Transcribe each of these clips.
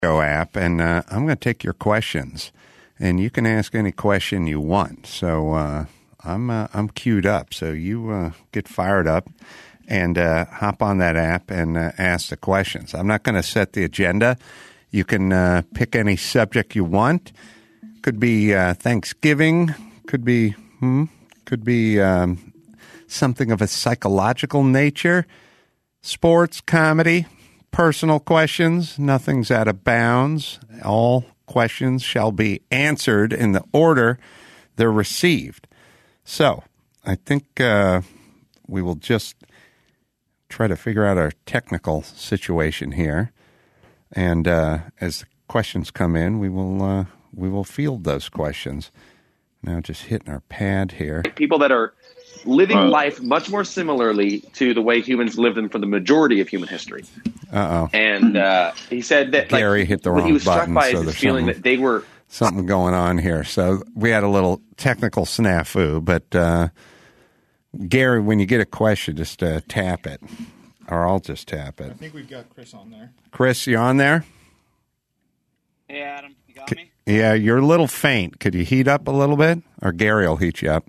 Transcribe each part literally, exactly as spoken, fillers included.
app, and uh, I'm going to take your questions, and you can ask any question you want. So uh, I'm uh, I'm queued up. So you uh, get fired up and uh, hop on that app and uh, ask the questions. I'm not going to set the agenda. You can uh, pick any subject you want. Could be uh, Thanksgiving. Could be hmm, could be um, something of a psychological nature. Sports, comedy. Personal questions, nothing's out of bounds. All questions shall be answered in the order they're received. So I think uh, we will just try to figure out our technical situation here. And uh, as the questions come in, we will uh, we will field those questions. Now just hitting our pad here. People that are living uh, life much more similarly to the way humans lived them for the majority of human history. Uh-oh. And uh, he said that Gary like, hit the what wrong he was button, struck by so is there's this feeling that they were... Something going on here. So we had a little technical snafu, but uh, Gary, when you get a question, just uh, tap it, or I'll just tap it. I think we've got Chris on there. Chris, you on there? Hey, Adam, you got me? Yeah, you're a little faint. Could you heat up a little bit? Or Gary will heat you up.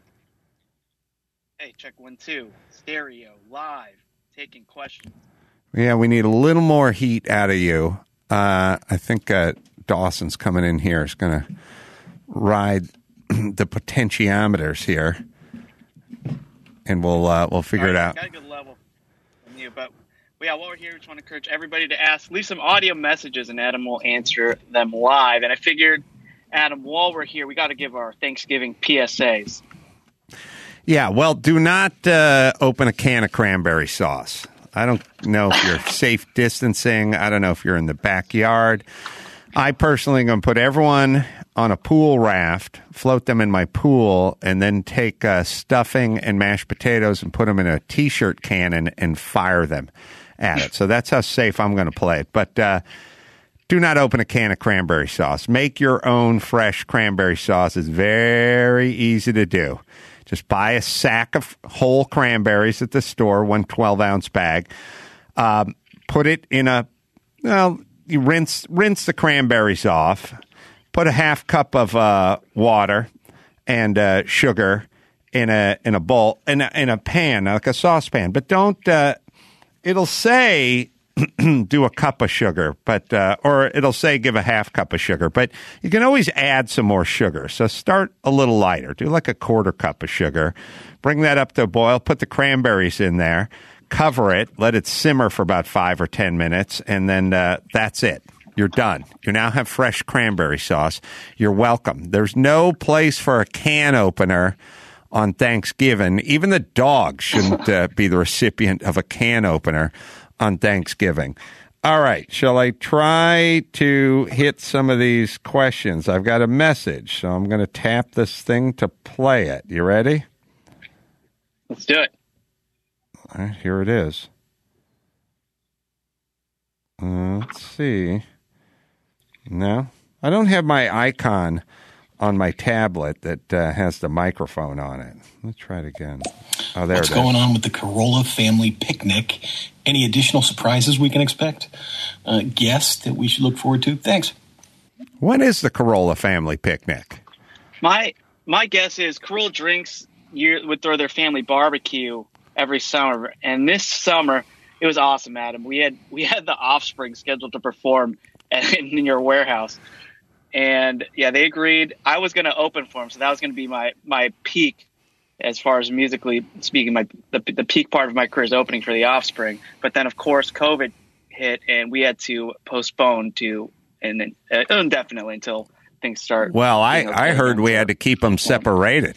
Hey, check one, two. Stereo, live, taking questions. Yeah, we need a little more heat out of you. Uh, I think uh, Dawson's coming in here. Is going to ride the potentiometers here, and we'll uh, we'll figure right, it out. Got a good level from you, but yeah, while we're here, we just want to encourage everybody to ask, leave some audio messages, and Adam will answer them live. And I figured, Adam, while we're here, we got to give our Thanksgiving P S As. Yeah, well, do not uh, open a can of cranberry sauce. I don't know if you're safe distancing. I don't know if you're in the backyard. I personally am going to put everyone on a pool raft, float them in my pool, and then take uh, stuffing and mashed potatoes and put them in a T-shirt cannon and fire them at it. So that's how safe I'm going to play it. But uh, do not open a can of cranberry sauce. Make your own fresh cranberry sauce. It's very easy to do. Just buy a sack of whole cranberries at the store, one twelve-ounce bag. Um, put it in a, well, you rinse rinse the cranberries off. Put a half cup of uh, water and uh, sugar in a in a bowl, in a, in a pan, like a saucepan. But don't, uh, it'll say do a cup of sugar, but uh, or it'll say give a half cup of sugar, but you can always add some more sugar. So start a little lighter. Do like a quarter cup of sugar. Bring that up to a boil. Put the cranberries in there. Cover it. Let it simmer for about five or ten minutes, and then uh, that's it. You're done. You now have fresh cranberry sauce. You're welcome. There's no place for a can opener on Thanksgiving. Even the dog shouldn't uh, be the recipient of a can opener on Thanksgiving. All right. Shall I try to hit some of these questions? I've got a message, so I'm going to tap this thing to play it. You ready? Let's do it. All right, here it is. Uh, let's see. No, I don't have my icon on my tablet that uh, has the microphone on it. Let's try it again. Oh, there What's it is. going on with the Carolla family picnic? Any additional surprises we can expect? Uh, guests that we should look forward to? Thanks. When is the Carolla family picnic? My my guess is Carolla Drinks year, would throw their family barbecue every summer, and this summer it was awesome, Adam. We had we had the Offspring scheduled to perform at, in your warehouse, and yeah, they agreed. I was going to open for them, so that was going to be my my peak. As far as musically speaking, my the, the peak part of my career is opening for the Offspring. But then, of course, COVID hit, and we had to postpone to and uh, indefinitely until things start. Well, I, you know, I heard we had to keep them separated.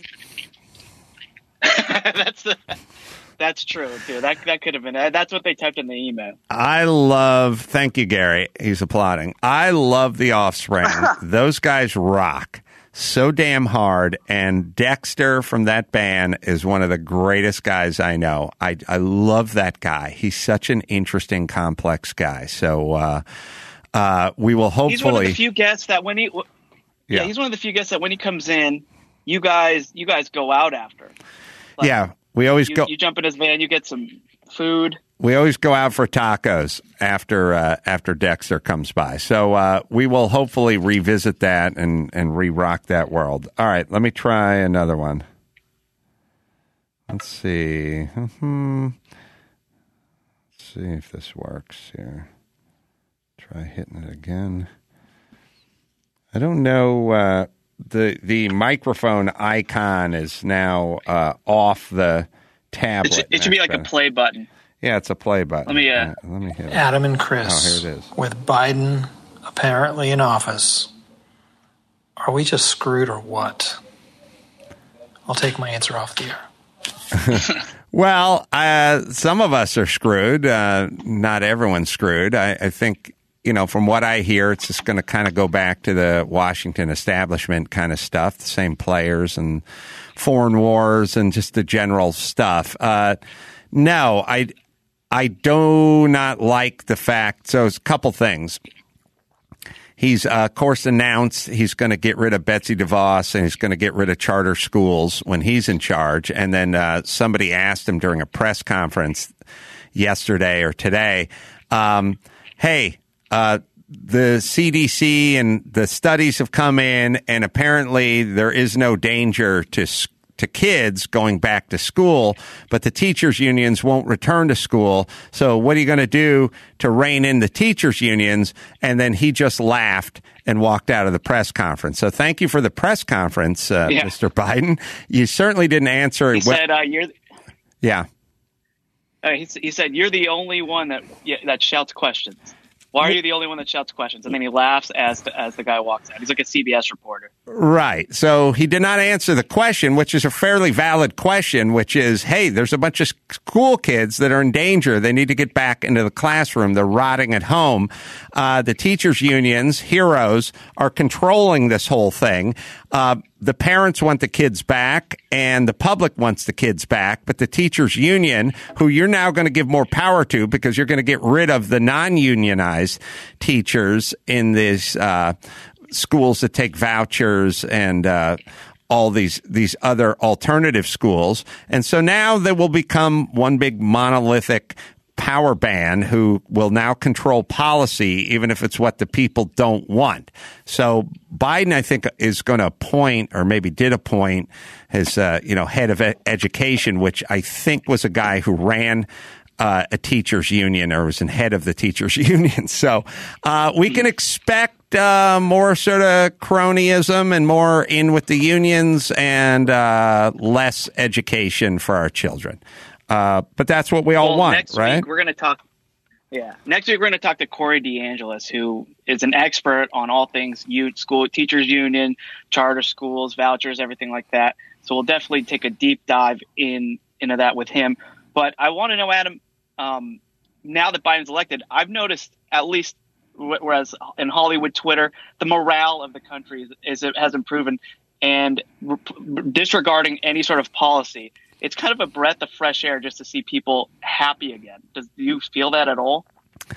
that's the, that's true too. That that could have been. That's what they typed in the email. I love. Thank you, Gary. He's applauding. I love the Offspring. Those guys rock. So damn hard, and Dexter from that band is one of the greatest guys I know. I, I love that guy. He's such an interesting, complex guy. So uh, uh, we will hopefully. He's one of the few guests that when he, yeah. yeah, he's one of the few guests that when he comes in, you guys, you guys go out after. Like, yeah, we always you, go. You jump in his van, you get some food. We always go out for tacos after uh, after Dexter comes by. So uh, we will hopefully revisit that and, and re-rock that world. All right, let me try another one. Let's see. Mm-hmm. Let's see if this works here. Try hitting it again. I don't know. Uh, the the microphone icon is now uh, off the tablet. It should, it should be like a play button. Yeah, it's a play button. Let me, uh, right, let me hit it. Adam and Chris, oh, here it is. with Biden apparently in office, are we just screwed or what? I'll take my answer off the air. Well, uh, some of us are screwed. Uh, not everyone's screwed. I, I think, you know, from what I hear, it's just going to kind of go back to the Washington establishment kind of stuff, the same players and foreign wars and just the general stuff. Uh, no, I... I do not like the fact. So it's a couple things. He's, uh, of course, announced he's going to get rid of Betsy DeVos and he's going to get rid of charter schools when he's in charge. And then uh, somebody asked him during a press conference yesterday or today, um, hey, uh, the C D C and the studies have come in, and apparently there is no danger to schools. to kids going back to school, but the teachers' unions won't return to school. So what are you going to do to rein in the teachers' unions? And then he just laughed and walked out of the press conference. So thank you for the press conference, uh, yeah. Mister Biden. You certainly didn't answer. He well, said, uh, "You're." Yeah. Uh, he, he said, "You're the only one that yeah, that shouts questions. Why are you the only one that shouts questions?" And then he laughs as the, as the guy walks out. He's like a C B S reporter. Right. So he did not answer the question, which is a fairly valid question, which is, hey, there's a bunch of school kids that are in danger. They need to get back into the classroom. They're rotting at home. Uh, the teachers' unions, heroes, are controlling this whole thing. Uh, the parents want the kids back and the public wants the kids back, but the teachers union, who you're now going to give more power to because you're going to get rid of the non-unionized teachers in these uh, schools that take vouchers and uh, all these these other alternative schools. And so now they will become one big monolithic power band who will now control policy, even if it's what the people don't want. So Biden, I think, is going to appoint, or maybe did appoint, his uh, you know head of e- education, which I think was a guy who ran uh, a teachers union or was in head of the teachers union. So uh, we can expect uh, more sort of cronyism and more in with the unions and uh, less education for our children. Uh, but that's what we all well, want, next right? Week we're going to talk. Yeah, next week we're going to talk to Corey DeAngelis, who is an expert on all things youth school, teachers union, charter schools, vouchers, everything like that. So we'll definitely take a deep dive in into that with him. But I want to know, Adam, um, now that Biden's elected, I've noticed at least, whereas in Hollywood Twitter, the morale of the country is, is it has improved, and re- disregarding any sort of policy. It's kind of a breath of fresh air just to see people happy again. Does do you feel that at all?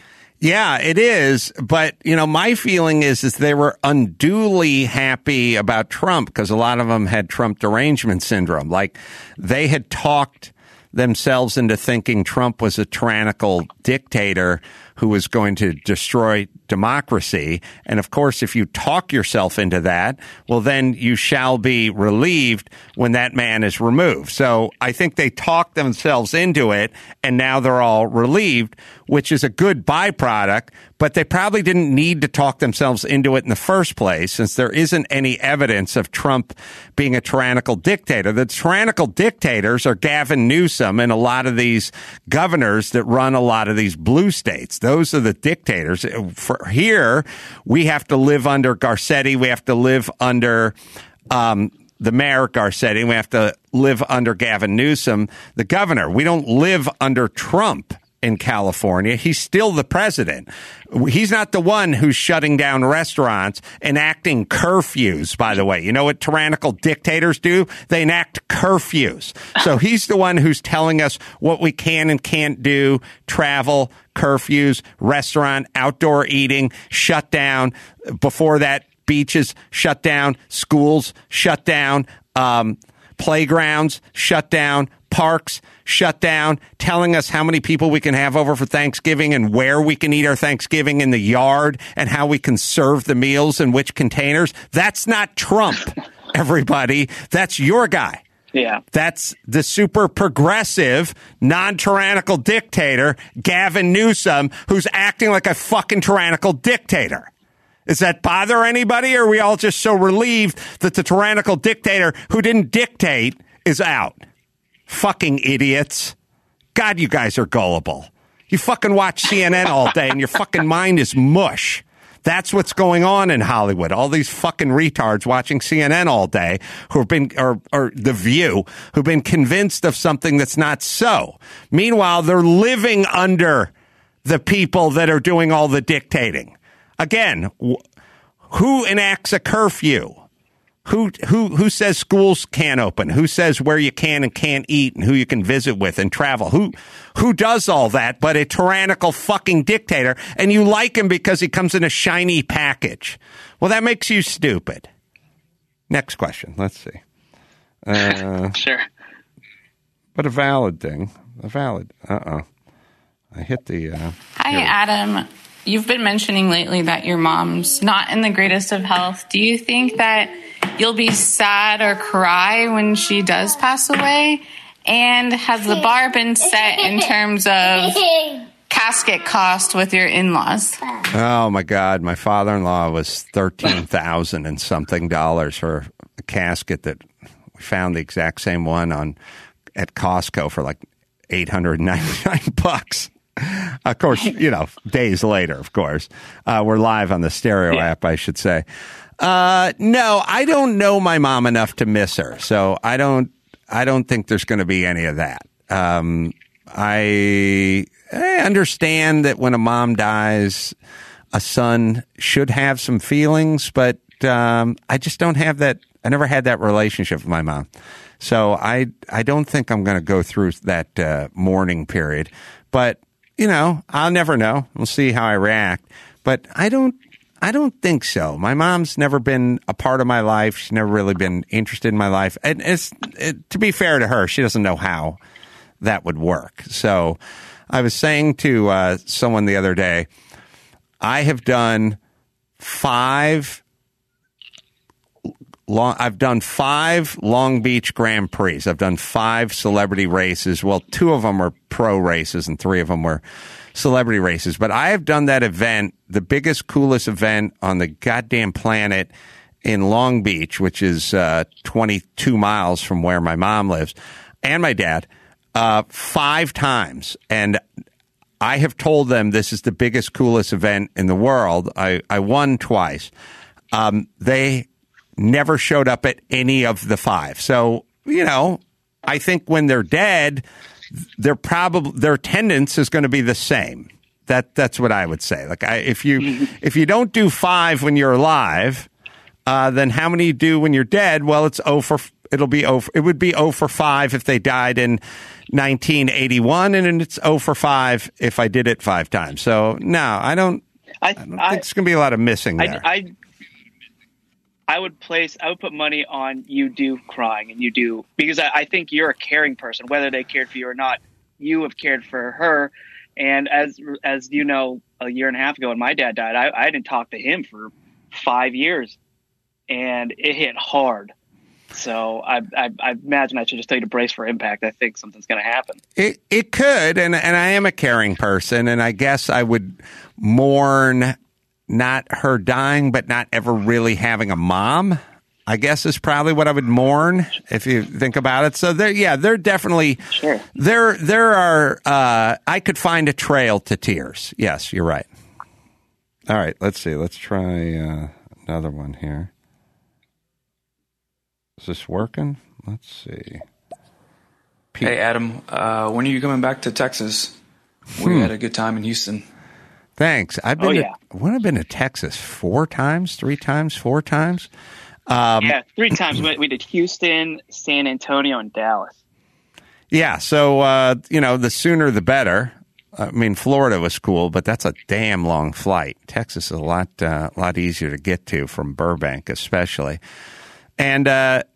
Yeah, it is. But, you know, my feeling is, is they were unduly happy about Trump because a lot of them had Trump derangement syndrome. Like they had talked themselves into thinking Trump was a tyrannical dictator who was going to destroy democracy. And of course, if you talk yourself into that, well, then you shall be relieved when that man is removed. So I think they talked themselves into it, and now they're all relieved, which is a good byproduct. But they probably didn't need to talk themselves into it in the first place, since there isn't any evidence of Trump being a tyrannical dictator. The tyrannical dictators are Gavin Newsom and a lot of these governors that run a lot of these blue states. Those are the dictators. For here, we have to live under Garcetti. We have to live under um, the mayor Garcetti. We have to live under Gavin Newsom, the governor. We don't live under Trump in California. He's still the president. He's not the one who's shutting down restaurants, enacting curfews, by the way. You know what tyrannical dictators do? They enact curfews. So he's the one who's telling us what we can and can't do, travel, curfews, restaurant, outdoor eating, shut down. Before that, beaches shut down, schools shut down, um, playgrounds shut down, parks shut down, telling us how many people we can have over for Thanksgiving and where we can eat our Thanksgiving in the yard and how we can serve the meals in which containers. That's not Trump, everybody. That's your guy. Yeah. That's the super progressive, non-tyrannical dictator, Gavin Newsom, who's acting like a fucking tyrannical dictator. Does that bother anybody, or are we all just so relieved that the tyrannical dictator who didn't dictate is out? Fucking idiots. God, you guys are gullible. You fucking watch C N N all day and your fucking mind is mush. That's what's going on in Hollywood. All these fucking retards watching C N N all day who've been, or, or The View, who've been convinced of something that's not so. Meanwhile, they're living under the people that are doing all the dictating. Again, who enacts a curfew? Who who who says schools can't open? Who says where you can and can't eat and who you can visit with and travel? Who who does all that but a tyrannical fucking dictator? And you like him because he comes in a shiny package. Well, that makes you stupid. Next question. Let's see. Uh, sure. But a valid thing. A valid. Uh-oh. I hit the... Uh, Hi, Adam. You've been mentioning lately that your mom's not in the greatest of health. Do you think that you'll be sad or cry when she does pass away? And has the bar been set in terms of casket cost with your in-laws? Oh, my God. My father-in-law was thirteen thousand and something dollars for a casket that we found the exact same one on at Costco for like eight hundred ninety-nine bucks. Of course, you know, days later, of course. Uh, we're live on the Stereo yeah. app, I should say. Uh, no, I don't know my mom enough to miss her. So I don't, I don't think there's going to be any of that. Um, I, I understand that when a mom dies, a son should have some feelings, but um, I just don't have that. I never had that relationship with my mom. So I, I don't think I'm going to go through that uh, mourning period. But you know, I'll never know. We'll see how I react. But I don't I don't think so. My mom's never been a part of my life. She's never really been interested in my life. And it's it, to be fair to her, she doesn't know how that would work. So I was saying to uh, someone the other day, I have done five Long, I've done five Long Beach Grand Prix. I've done five celebrity races. Well, two of them were pro races and three of them were celebrity races. But I have done that event, the biggest, coolest event on the goddamn planet in Long Beach, which is uh, twenty-two miles from where my mom lives and my dad, uh, five times. And I have told them this is the biggest, coolest event in the world. I, I won twice. Um, they... never showed up at any of the five. So, you know, I think when they're dead, they're probably their attendance is going to be the same. That that's what I would say. Like, I, if you if you don't do five when you're alive, uh, then how many you do when you're dead? Well, it's oh for it'll be oh it would be oh for five if they died in nineteen eighty-one, and it's oh for five if I did it five times. So no, I don't. I, I don't I, think there's going to be a lot of missing there. I, I, I would place, I would put money on you do crying and you do, because I, I think you're a caring person, whether they cared for you or not. You have cared for her. And as, as you know, a year and a half ago when my dad died, I, I didn't talk to him for five years and it hit hard. So I, I, I imagine I should just tell you to brace for impact. I think something's going to happen. It, it could. And, and I am a caring person, and I guess I would mourn not her dying, but not ever really having a mom, I guess is probably what I would mourn if you think about it. So there, yeah, there definitely, sure. there, there are, uh, I could find a trail to tears. Yes, you're right. All right. Let's see. Let's try uh, another one here. Is this working? Let's see. Pete. Hey, Adam, uh, when are you coming back to Texas? We hmm. had a good time in Houston. Thanks. I've been. Oh, yeah. to, when I've been to Texas four times, three times, four times. Um, yeah, three times. We, we did Houston, San Antonio, and Dallas. Yeah. So uh, you know, the sooner the better. I mean, Florida was cool, but that's a damn long flight. Texas is a lot, uh, lot easier to get to from Burbank, especially. And uh,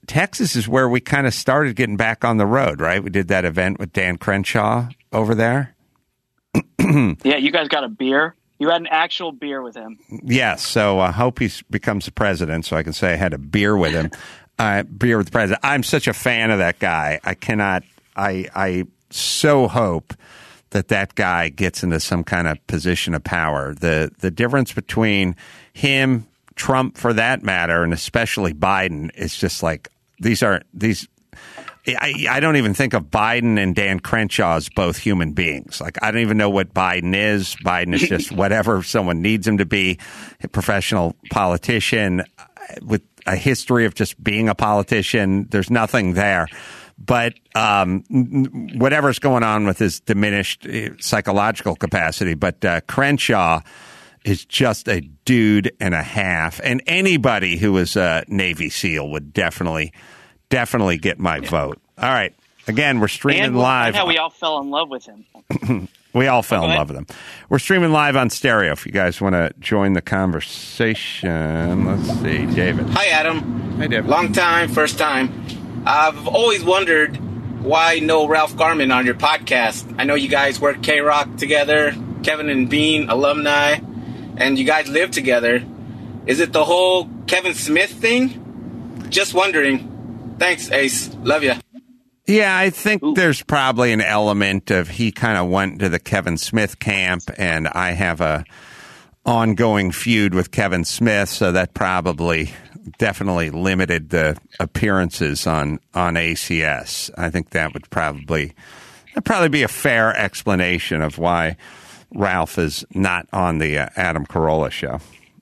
Texas is where we kind of started getting back on the road, right? We did that event with Dan Crenshaw over there. Yeah, you guys got a beer? You had an actual beer with him. Yes, so I hope he becomes the president so I can say I had a beer with him. uh, beer with the president. I'm such a fan of that guy. I cannot, I, I so hope that that guy gets into some kind of position of power. The, the difference between him, Trump for that matter, and especially Biden is just like, these are, these, I, I don't even think of Biden and Dan Crenshaw as both human beings. Like, I don't even know what Biden is. Biden is just whatever someone needs him to be, a professional politician with a history of just being a politician. There's nothing there. But um, whatever's going on with his diminished psychological capacity. But uh, Crenshaw is just a dude and a half. And anybody who is a Navy SEAL would definitely Definitely get my vote. All right. Again, we're streaming and, live. And how we all fell in love with him. We all fell oh, in love with him. We're streaming live on stereo. If you guys want to join the conversation, let's see. David. Hi, Adam. Hey, David. Long time, first time. I've always wondered why no Ralph Garman on your podcast. I know you guys work K-Rock together, Kevin and Bean alumni, and you guys live together. Is it the whole Kevin Smith thing? Just wondering. Thanks, Ace. Love you. Yeah, I think Ooh. there's probably an element of he kind of went to the Kevin Smith camp, and I have a ongoing feud with Kevin Smith, so that probably definitely limited the appearances on, on A C S. I think that would probably that'd probably be a fair explanation of why Ralph is not on the uh, Adam Carolla show.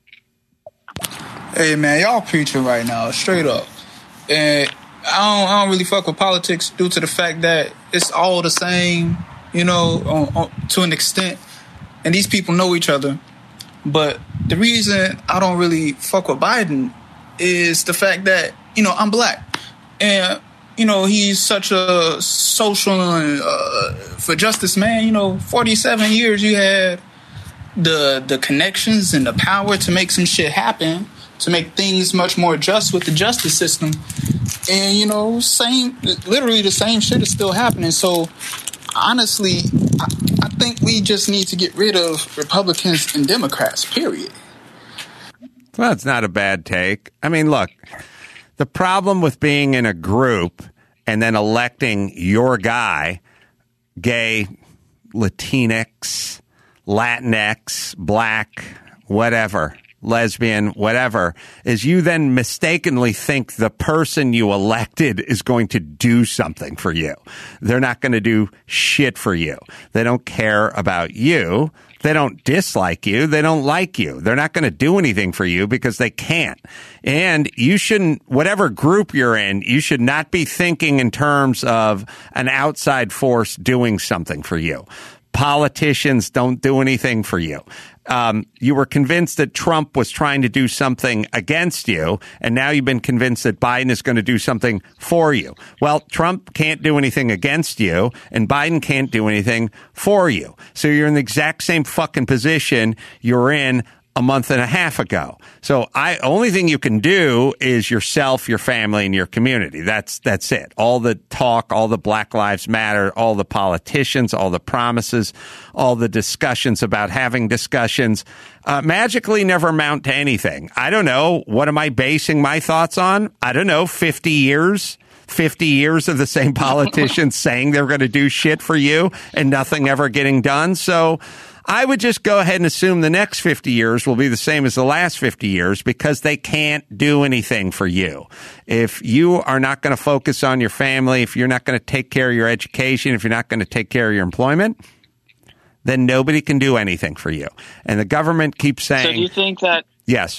Hey, man, y'all preaching right now, straight up. And I don't, I don't really fuck with politics due to the fact that it's all the same, you know, on, on, to an extent. And these people know each other. But the reason I don't really fuck with Biden is the fact that, you know, I'm black. And, you know, he's such a social and uh, for justice man. You know, forty-seven years you had the the connections and the power to make some shit happen, to make things much more just with the justice system. And, you know, same, literally the same shit is still happening. So, honestly, I, I think we just need to get rid of Republicans and Democrats, period. Well, it's not a bad take. I mean, look, the problem with being in a group and then electing your guy, gay, Latinx, Latinx, black, whatever, lesbian, whatever, is you then mistakenly think the person you elected is going to do something for you. They're not going to do shit for you. They don't care about you. They don't dislike you. They don't like you. They're not going to do anything for you because they can't. And you shouldn't, whatever group you're in, you should not be thinking in terms of an outside force doing something for you. Politicians don't do anything for you. Um, you were convinced that Trump was trying to do something against you, and now you've been convinced that Biden is going to do something for you. Well, Trump can't do anything against you, and Biden can't do anything for you. So you're in the exact same fucking position you're in a month and a half ago. So I only thing you can do is yourself, your family, and your community. That's that's it. All the talk, all the Black Lives Matter, all the politicians, all the promises, all the discussions about having discussions uh, magically never amount to anything. I don't know. What am I basing my thoughts on? I don't know. fifty years? fifty years of the same politicians saying they're going to do shit for you and nothing ever getting done. So I would just go ahead and assume the next fifty years will be the same as the last fifty years because they can't do anything for you. If you are not going to focus on your family, if you're not going to take care of your education, if you're not going to take care of your employment, then nobody can do anything for you. And the government keeps saying... So do you think that... Yes.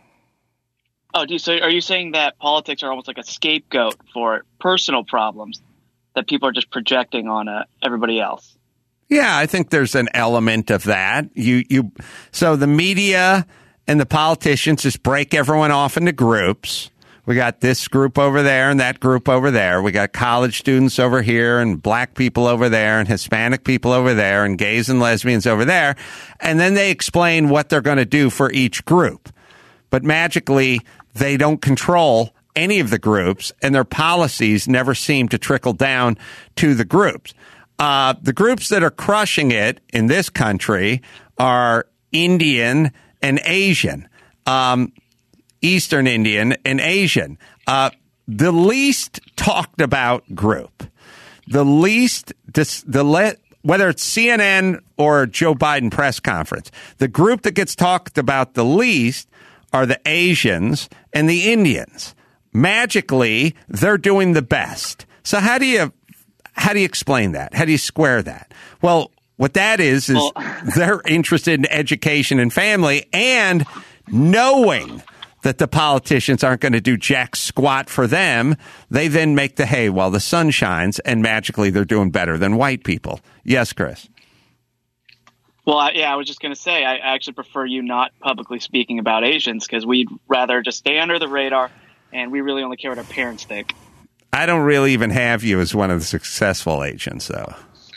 Oh, do you, so are you saying that politics are almost like a scapegoat for personal problems that people are just projecting on uh, everybody else? Yeah, I think there's an element of that. You, you, so the media and the politicians just break everyone off into groups. We got this group over there and that group over there. We got college students over here and black people over there and Hispanic people over there and gays and lesbians over there. And then they explain what they're going to do for each group. But magically, they don't control any of the groups, and their policies never seem to trickle down to the groups. Uh, the groups that are crushing it in this country are Indian and Asian, um, Eastern Indian and Asian. Uh, the least talked about group, the least, the le- whether it's C N N or Joe Biden press conference, the group that gets talked about the least are the Asians and the Indians. Magically, they're doing the best. So how do you how do you explain that? How do you square that? Well, what that is is well, they're interested in education and family, and knowing that the politicians aren't going to do jack squat for them, they then make the hay while the sun shines, and magically they're doing better than white people. Yes, Chris. Well, I, yeah, I was just going to say, I actually prefer you not publicly speaking about Asians, because we'd rather just stay under the radar, and we really only care what our parents think. I don't really even have you as one of the successful Asians, though.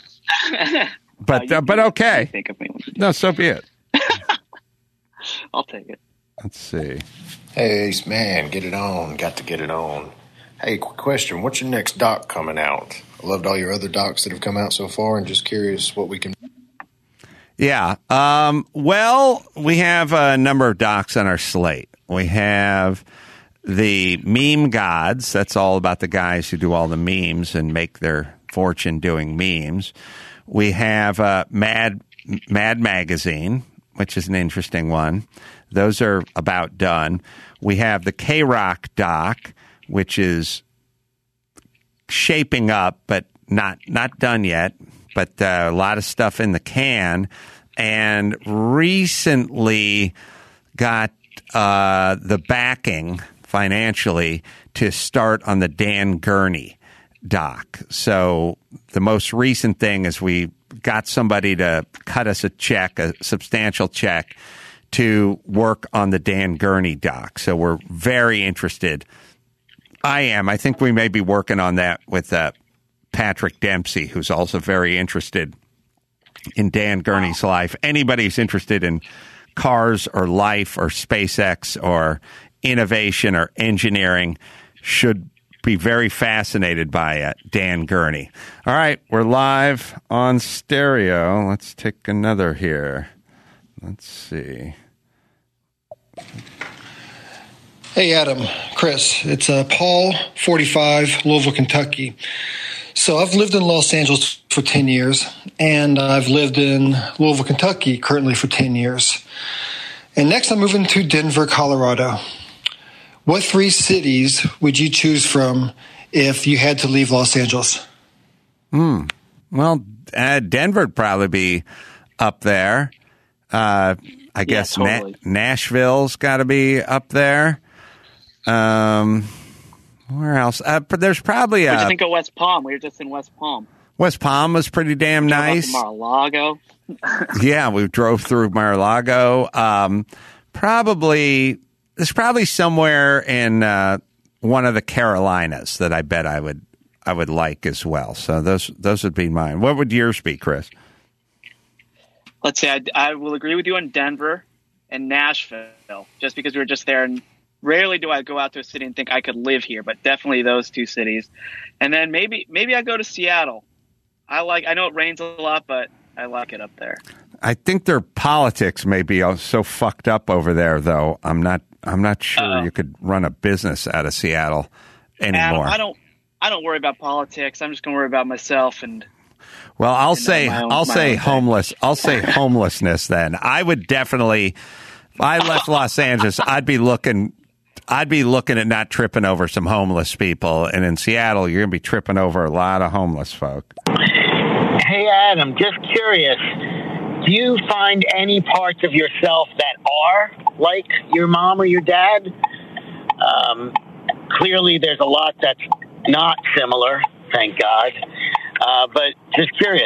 But uh, uh, but okay. Think of me no, so be it. I'll take it. Let's see. Hey, Ace Man, get it on. Got to get it on. Hey, quick question. What's your next doc coming out? I loved all your other docs that have come out so far, and just curious what we can... Yeah. Um, well, we have a number of docs on our slate. We have the Meme Gods. That's all about the guys who do all the memes and make their fortune doing memes. We have uh, Mad Mad Magazine, which is an interesting one. Those are about done. We have the K-Rock doc, which is shaping up, but not not done yet. But uh, a lot of stuff in the can, and recently got uh, the backing financially to start on the Dan Gurney doc. So the most recent thing is we got somebody to cut us a check, a substantial check, to work on the Dan Gurney doc. So we're very interested. I am. I think we may be working on that with uh, Patrick Dempsey, who's also very interested in Dan Gurney's life. Anybody who's interested in cars or life or SpaceX or innovation or engineering should be very fascinated by uh, Dan Gurney. All right, we're live on stereo. Let's take another here. Let's see. Hey, Adam, Chris. It's uh, Paul, forty-five, Louisville, Kentucky. So I've lived in Los Angeles for ten years, and I've lived in Louisville, Kentucky currently for ten years. And next I'm moving to Denver, Colorado. What three cities would you choose from if you had to leave Los Angeles? Hmm. Well, uh, Denver would probably be up there. Uh, I guess yeah, totally. Na- Nashville's got to be up there. Um, where else? Uh, there's probably a. What do you think of West Palm? We were just in West Palm. West Palm was pretty damn nice. Mar-a-Lago. Yeah, we drove through Mar-a-Lago. Um, probably there's probably somewhere in uh, one of the Carolinas that I bet I would I would like as well. So those those would be mine. What would yours be, Chris? Let's say I, I will agree with you on Denver and Nashville, just because we were just there. And rarely do I go out to a city and think I could live here, but definitely those two cities. And then maybe maybe I go to Seattle. I like. I know it rains a lot, but I like it up there. I think their politics may be so fucked up over there, though. I'm not. I'm not sure Uh-oh. you could run a business out of Seattle anymore. Adam, I don't. I don't worry about politics. I'm just going to worry about myself and. Well, I'll say own, I'll say homeless. I'll say homelessness. Then I would definitely. If I left Los Angeles, I'd be looking. I'd be looking at not tripping over some homeless people, and in Seattle, you're going to be tripping over a lot of homeless folk. Hey, Adam, just curious. Do you find any parts of yourself that are like your mom or your dad? Um, clearly, there's a lot that's not similar, thank God. Uh, but just curious.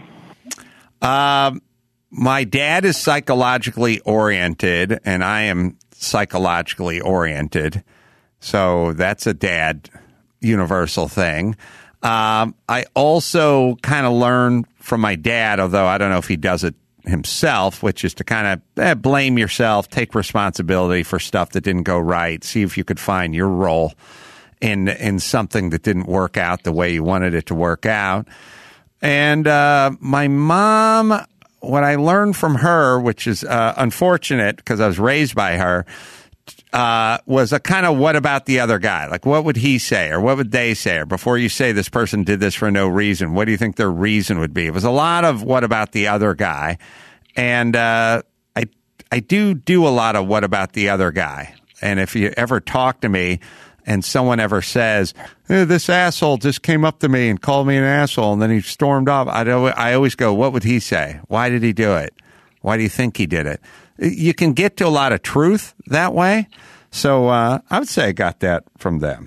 Um, my dad is psychologically oriented, and I am psychologically oriented. So that's a dad universal thing. Um, I also kind of learn from my dad, although I don't know if he does it himself, which is to kind of eh, blame yourself, take responsibility for stuff that didn't go right, see if you could find your role in in something that didn't work out the way you wanted it to work out. And uh, my mom, what I learned from her, which is uh, unfortunate because I was raised by her, uh, was a kind of what about the other guy? Like, what would he say or what would they say? Or before you say this person did this for no reason, what do you think their reason would be? It was a lot of what about the other guy. And uh, I, I do do a lot of what about the other guy. And if you ever talk to me and someone ever says, eh, this asshole just came up to me and called me an asshole and then he stormed off, I, I always go, what would he say? Why did he do it? Why do you think he did it? You can get to a lot of truth that way. So uh, I would say I got that from them.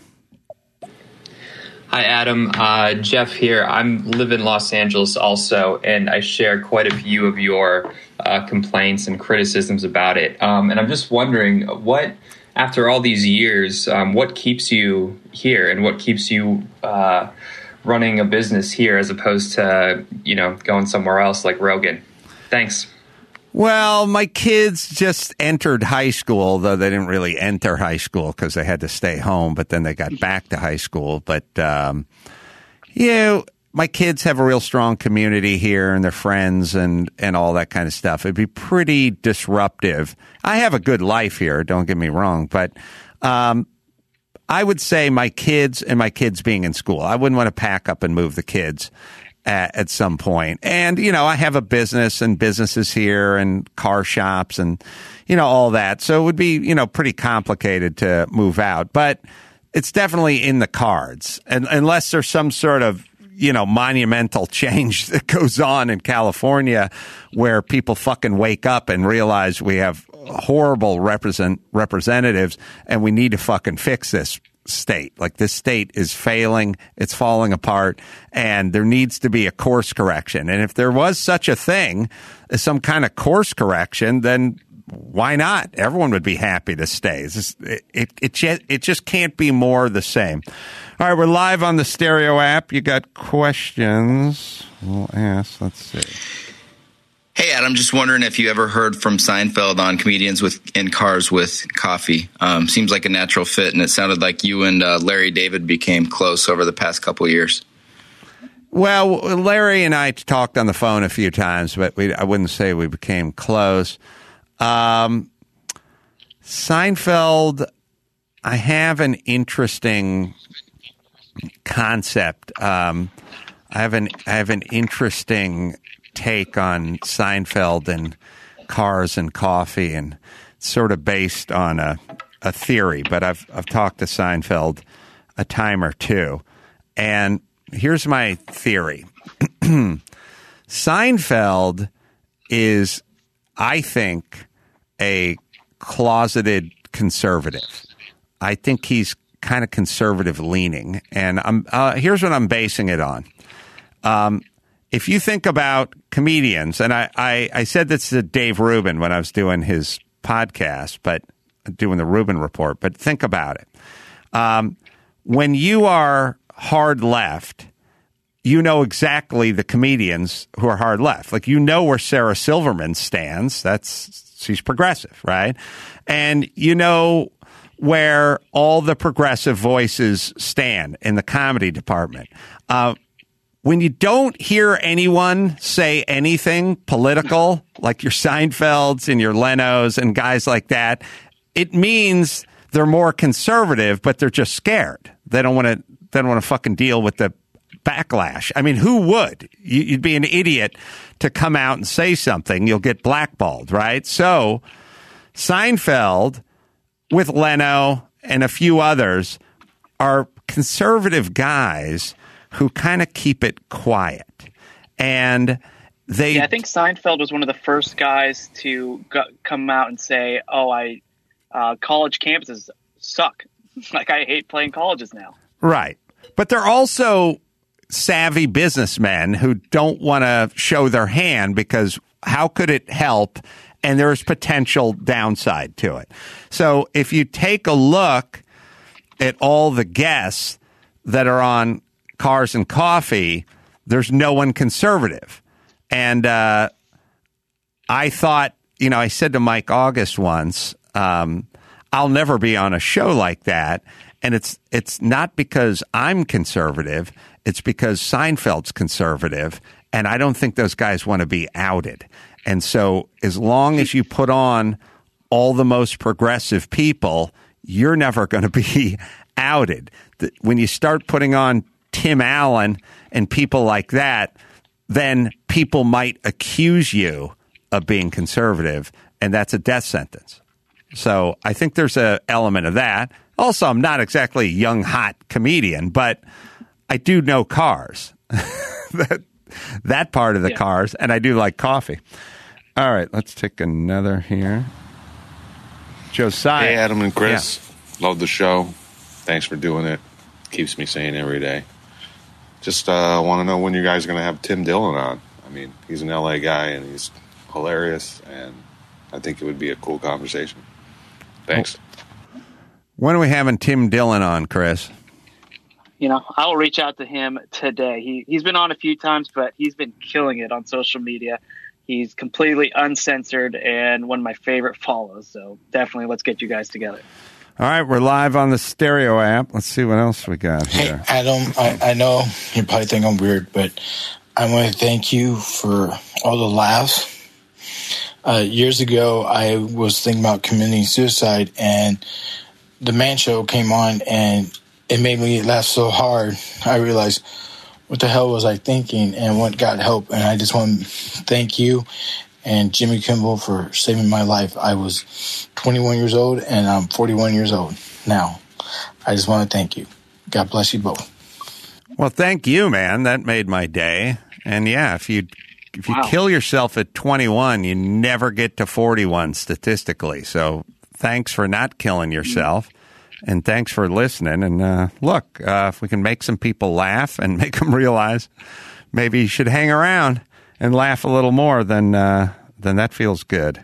Hi, Adam. Uh, Jeff here. I'm live in Los Angeles also, and I share quite a few of your uh, complaints and criticisms about it. Um, and I'm just wondering, what, after all these years, um, what keeps you here and what keeps you uh, running a business here as opposed to, you know, going somewhere else like Rogan? Thanks. Well, my kids just entered high school, though they didn't really enter high school because they had to stay home, but then they got back to high school. But, um, you know, my kids have a real strong community here and their friends and, and all that kind of stuff. It'd be pretty disruptive. I have a good life here, don't get me wrong, but um, I would say my kids and my kids being in school, I wouldn't want to pack up and move the kids At, at some point. And, you know, I have a business and businesses here and car shops and, you know, all that. So it would be, you know, pretty complicated to move out, but it's definitely in the cards. And unless there's some sort of, you know, monumental change that goes on in California where people fucking wake up and realize we have horrible represent representatives and we need to fucking fix this state. Like, this state is failing, it's falling apart, and there needs to be a course correction. And if there was such a thing as some kind of course correction, then why not? Everyone would be happy to stay. It's just, it, it, it, just, it just can't be more the same. All right, we're live on the Stereo app. You got questions? We'll ask. Let's see. Hey, Adam, just wondering if you ever heard from Seinfeld on comedians with in cars with coffee. Um, seems like a natural fit, and it sounded like you and uh, Larry David became close over the past couple of years. Well, Larry and I talked on the phone a few times, but we, I wouldn't say we became close. Um, Seinfeld, I have an interesting concept. Um, I have an I have an interesting take on Seinfeld and cars and coffee, and sort of based on a, a theory, but I've I've talked to Seinfeld a time or two. And here's my theory. Seinfeld is, I think, a closeted conservative. I think he's kind of conservative leaning. And I'm uh, here's what I'm basing it on. Um If you think about comedians, and I, I, I said this to Dave Rubin when I was doing his podcast, but doing the Rubin Report, but think about it. Um, when you are hard left, you know exactly the comedians who are hard left. Like, you know where Sarah Silverman stands. That's, she's progressive, right? And you know where all the progressive voices stand in the comedy department. Uh, When you don't hear anyone say anything political, like your Seinfelds and your Lenos and guys like that, it means they're more conservative, but they're just scared. They don't want to. They don't want to fucking deal with the backlash. I mean, who would? You'd be an idiot to come out and say something. You'll get blackballed, right? So Seinfeld with Leno and a few others are conservative guys who kind of keep it quiet. And they... Yeah, I think Seinfeld was one of the first guys to go, come out and say, oh, I uh, college campuses suck. Like, I hate playing colleges now. Right. But they're also savvy businessmen who don't want to show their hand because how could it help? And there's potential downside to it. So if you take a look at all the guests that are on Cars and Coffee, there's no one conservative. And uh, I thought, you know, I said to Mike August once, um, I'll never be on a show like that. And it's it's not because I'm conservative. It's because Seinfeld's conservative. And I don't think those guys want to be outed. And so as long as you put on all the most progressive people, you're never going to be outed. When you start putting on Tim Allen and people like that, then people might accuse you of being conservative, and that's a death sentence. So I think there's an element of that. Also, I'm not exactly a young, hot comedian, but I do know cars, that, that part of the yeah. cars, and I do like coffee. All right, let's take another here. Josiah. Hey, Adam and Chris. Yeah. Love the show. Thanks for doing it. Keeps me sane every day. Just uh, want to know when you guys are going to have Tim Dillon on. I mean, he's an L A guy, and he's hilarious, and I think it would be a cool conversation. Thanks. When are we having Tim Dillon on, Chris? You know, I'll reach out to him today. He, he's been on a few times, but he's been killing it on social media. He's completely uncensored and one of my favorite follows. So definitely let's get you guys together. All right, we're live on the Stereo app. Let's see what else we got here. Hey, Adam, I, I know you probably think I'm weird, but I want to thank you for all the laughs. Uh, years ago, I was thinking about committing suicide, and the Man Show came on, and it made me laugh so hard. I realized, what the hell was I thinking, and what got help? And I just want to thank you and Jimmy Kimmel for saving my life. I was twenty-one years old, and I'm forty-one years old now. I just want to thank you. God bless you both. Well, thank you, man. That made my day. And yeah, if you if you wow. kill yourself at twenty-one, you never get to forty-one statistically. So thanks for not killing yourself. And thanks for listening. And uh, look, uh, if we can make some people laugh and make them realize maybe you should hang around and laugh a little more, then uh, then that feels good.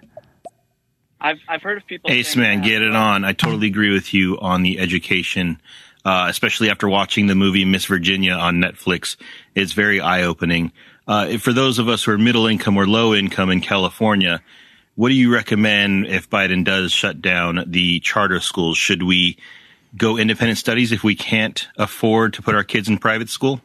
I've I've heard of people. Ace man, that. Get it on. I totally agree with you on the education, uh, especially after watching the movie Miss Virginia on Netflix. It's very eye opening. Uh, for those of us who are middle income or low income in California, what do you recommend if Biden does shut down the charter schools? Should we go independent studies if we can't afford to put our kids in private school?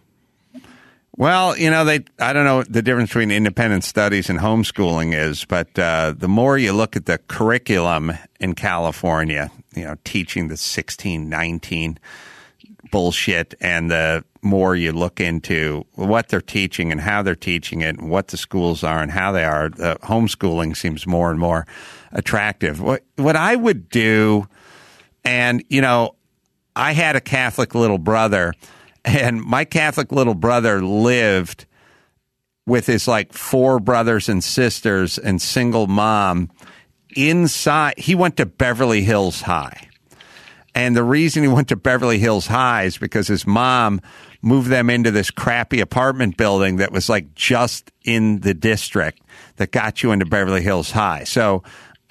Well, you know, they I don't know what the difference between independent studies and homeschooling is, but uh, the more you look at the curriculum in California, you know, teaching the sixteen nineteen bullshit, and the more you look into what they're teaching and how they're teaching it and what the schools are and how they are, the homeschooling seems more and more attractive. What what I would do, and, you know, I had a Catholic little brother, and my Catholic little brother lived with his, like, four brothers and sisters and single mom inside. He went to Beverly Hills High. And the reason he went to Beverly Hills High is because his mom moved them into this crappy apartment building that was like just in the district that got you into Beverly Hills High. So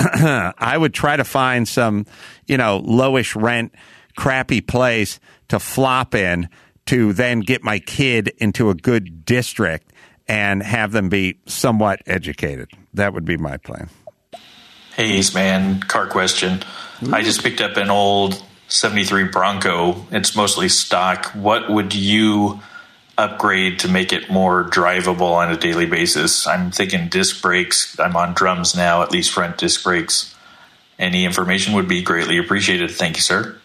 I would try to find some, you know, lowish rent, crappy place to flop in to then get my kid into a good district and have them be somewhat educated. That would be my plan. Hey, Ace Man, car question. Ooh. I just picked up an old seventy-three Bronco. It's mostly stock. What would you upgrade to make it more drivable on a daily basis? I'm thinking disc brakes. I'm on drums now, at least front disc brakes. Any information would be greatly appreciated. Thank you, sir.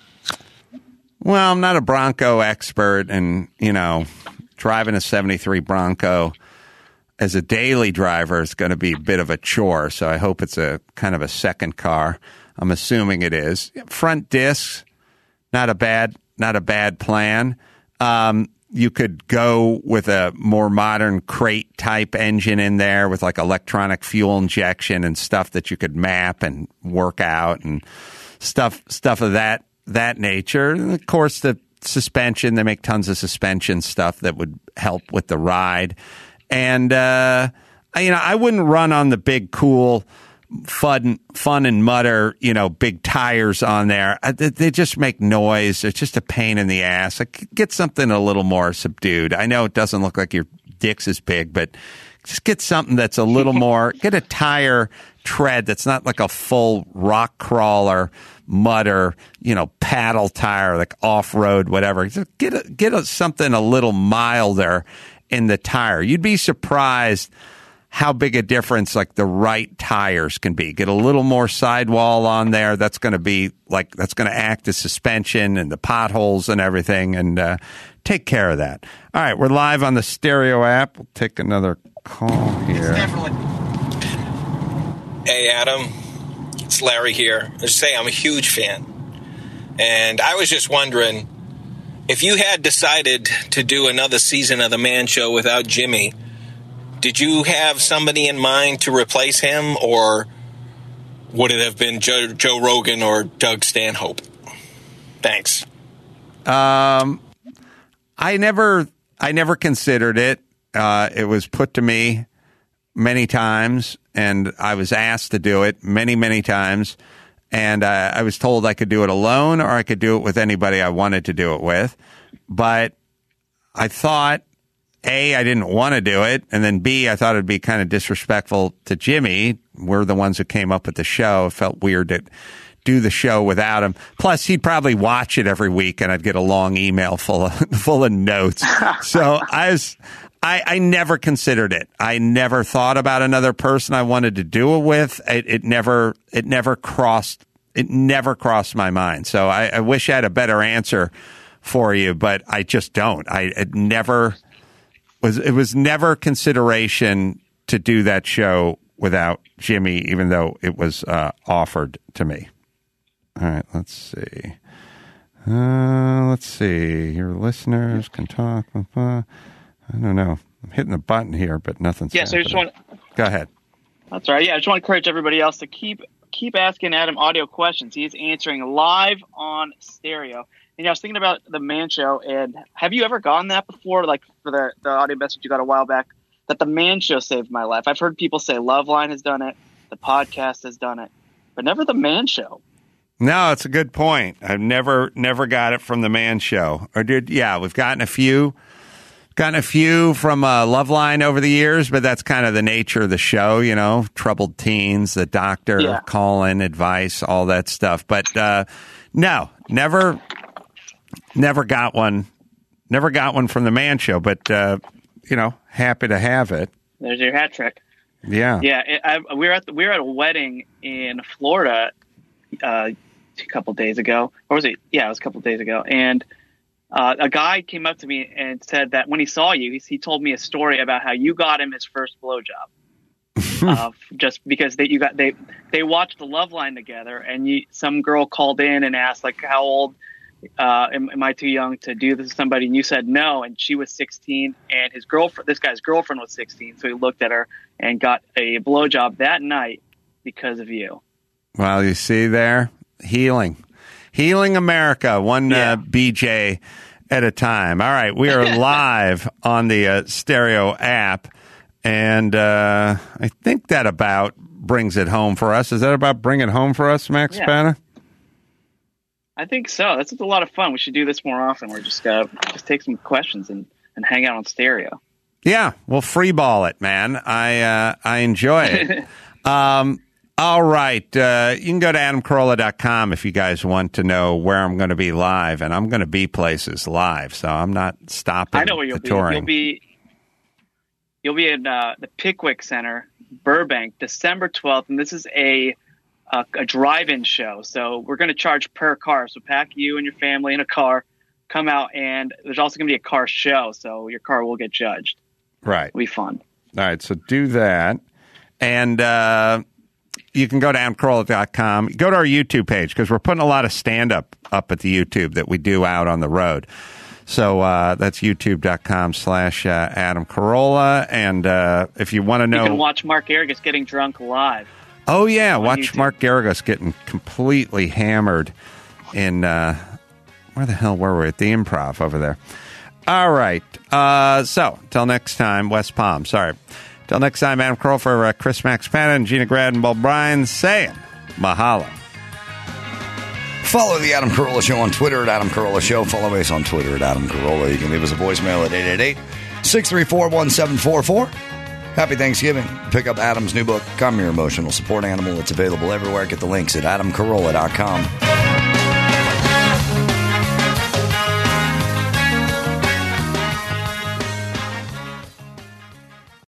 Well, I'm not a Bronco expert, and, you know, driving a seventy-three Bronco as a daily driver is going to be a bit of a chore, so I hope it's a kind of a second car. I'm assuming it is. Front discs, not a bad, not a bad plan. Um, you could go with a more modern crate type engine in there with like electronic fuel injection and stuff that you could map and work out and stuff, stuff of that, that nature. And of course, the suspension, they make tons of suspension stuff that would help with the ride. And, uh, you know, I wouldn't run on the big, cool, fun, fun and mutter, you know, big tires on there. They just make noise. It's just a pain in the ass. Like, get something a little more subdued. I know it doesn't look like your dick's is big, but just get something that's a little more, get a tire tread that's not like a full rock crawler, mudder, you know, paddle tire, like off-road, whatever. Just get a, get a, something a little milder in the tire. You'd be surprised how big a difference like the right tires can be. Get a little more sidewall on there. That's going to be like, that's going to act as suspension and the potholes and everything. And uh, take care of that. All right. We're live on the Stereo app. We'll take another call here. Hey, Adam. It's Larry here. Just say I'm a huge fan. And I was just wondering, if you had decided to do another season of The Man Show without Jimmy, did you have somebody in mind to replace him, or would it have been Joe, Joe Rogan or Doug Stanhope? Thanks. Um, I never, I never considered it. Uh, it was put to me many times, and I was asked to do it many, many times. And uh, I was told I could do it alone, or I could do it with anybody I wanted to do it with. But I thought, A, I didn't want to do it, and then B, I thought it'd be kind of disrespectful to Jimmy. We're the ones who came up with the show. It felt weird to do the show without him. Plus, he'd probably watch it every week, and I'd get a long email full of full of notes. So I was, I, I never considered it. I never thought about another person I wanted to do it with. It, it never, it never crossed, it never crossed my mind. So I, I wish I had a better answer for you, but I just don't. I it never. Was it was never consideration to do that show without Jimmy, even though it was uh, offered to me. All right, let's see. Uh, let's see. Your listeners can talk. I don't know. I'm hitting the button here, but nothing's Yeah, so I just want. Go ahead. That's all right. Yeah, I just want to encourage everybody else to keep keep asking Adam audio questions. He's answering live on Stereo. And yeah, I was thinking about The Man Show, and have you ever gotten that before? Like for the, the audio message you got a while back, that The Man Show saved my life. I've heard people say Loveline has done it, the podcast has done it, but never The Man Show. No, it's a good point. I've never never got it from The Man Show. Or did yeah, we've gotten a few, gotten a few from uh, Loveline over the years, but that's kind of the nature of the show, you know, troubled teens, the doctor, Yeah. call in, advice, all that stuff. But uh, no, never. Never got one. Never got one from The Man Show, but uh, you know, happy to have it. There's your hat trick. Yeah, Yeah, it, I, we were at the, we were at a wedding in Florida uh, a couple days ago, or was it? Yeah, it was a couple days ago, and uh, a guy came up to me and said that when he saw you, he, he told me a story about how you got him his first blowjob, uh, just because they you got they they watched the Loveline together, and you, some girl called in and asked like, how old. Uh, am, am I too young to do this to somebody? And you said no, and she was sixteen, and his girlfriend, this guy's girlfriend, was sixteen. So he looked at her and got a blowjob that night because of you. Well, you see there, healing, healing America, one Yeah. uh, B J at a time. All right, we are live on the uh, Stereo app, and uh, I think that about brings it home for us. Is that about bringing it home for us, Max Yeah. Spanna? I think so. That's a lot of fun. We should do this more often. We're just uh, just take some questions and, and hang out on Stereo. Yeah, we'll free ball it, man. I uh, I enjoy it. um, all right, uh, you can go to adam carolla dot com if you guys want to know where I'm going to be live, and I'm going to be places live, so I'm not stopping. I know where you'll the be. touring. You'll be you'll be in uh, the Pickwick Center, Burbank, December twelfth, and this is a a, a drive-in show. So we're going to charge per car. So pack you and your family in a car, come out, and there's also going to be a car show. So your car will get judged. Right. It'll be fun. All right, so do that. And uh, you can go to adam carolla dot com. Go to our YouTube page because we're putting a lot of stand-up up at the YouTube that we do out on the road. So uh, that's youtube dot com slash Adam Carolla. And uh, if you want to know... You can watch Mark Garagos getting drunk live. Oh, yeah. on Watch YouTube. Mark Garagos getting completely hammered in... Uh, where the hell were we? At the Improv over there. All right. Uh, so, till next time, West Palm. Sorry. Till next time, Adam Carolla for uh, Chris Max Panna and Gina Grad and Bob Bryan saying mahalo. Follow the Adam Carolla Show on Twitter at Adam Carolla Show. Follow us on Twitter at Adam Carolla. You can leave us a voicemail at eight eight eight, six three four, one seven four four. Happy Thanksgiving. Pick up Adam's new book, Come Your Emotional Support Animal. It's available everywhere. Get the links at adam carolla dot com.